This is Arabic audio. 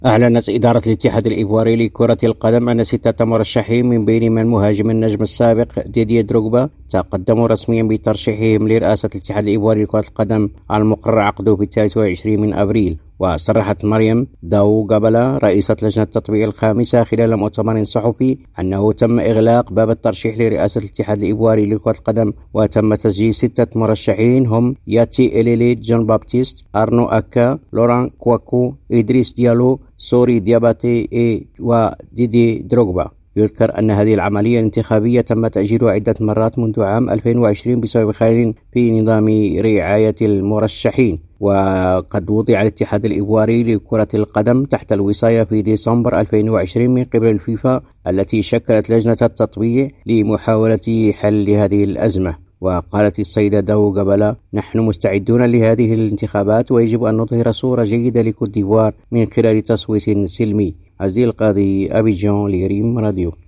أعلنت إدارة الاتحاد الإيفواري لكرة القدم أن 6 مرشحين من بينهم المهاجم النجم السابق ديدييه دروغبا تقدموا رسميا بترشيحهم لرئاسة الاتحاد الإيفواري لكرة القدم المقرر عقده في 23 من أبريل. وصرحت مريم داو قبلة رئيسة لجنة التطبيع الخامسة خلال مؤتمر صحفي أنه تم إغلاق باب الترشيح لرئاسة الاتحاد الإيفواري لكرة القدم، وتم تسجيل 6 مرشحين هم ياتي إليلي، جون بابتيست، أرنو أكا، لوران كواكو، إدريس ديالو، سوري دياباتي وديدي دروغبا. يذكر أن هذه العملية الانتخابية تم تأجيلها عدة مرات منذ عام 2020 بسبب خلل في نظام رعاية المرشحين، وقد وضع الاتحاد الإيفواري لكرة القدم تحت الوصاية في ديسمبر 2020 من قبل الفيفا التي شكلت لجنة التطبيع لمحاولة حل هذه الأزمة. وقالت السيدة داو قبلة: نحن مستعدون لهذه الانتخابات ويجب أن نظهر صورة جيدة لكوت ديفوار من خلال تصويت سلمي. عزيز القاضي، أبيجان، لريم راديو.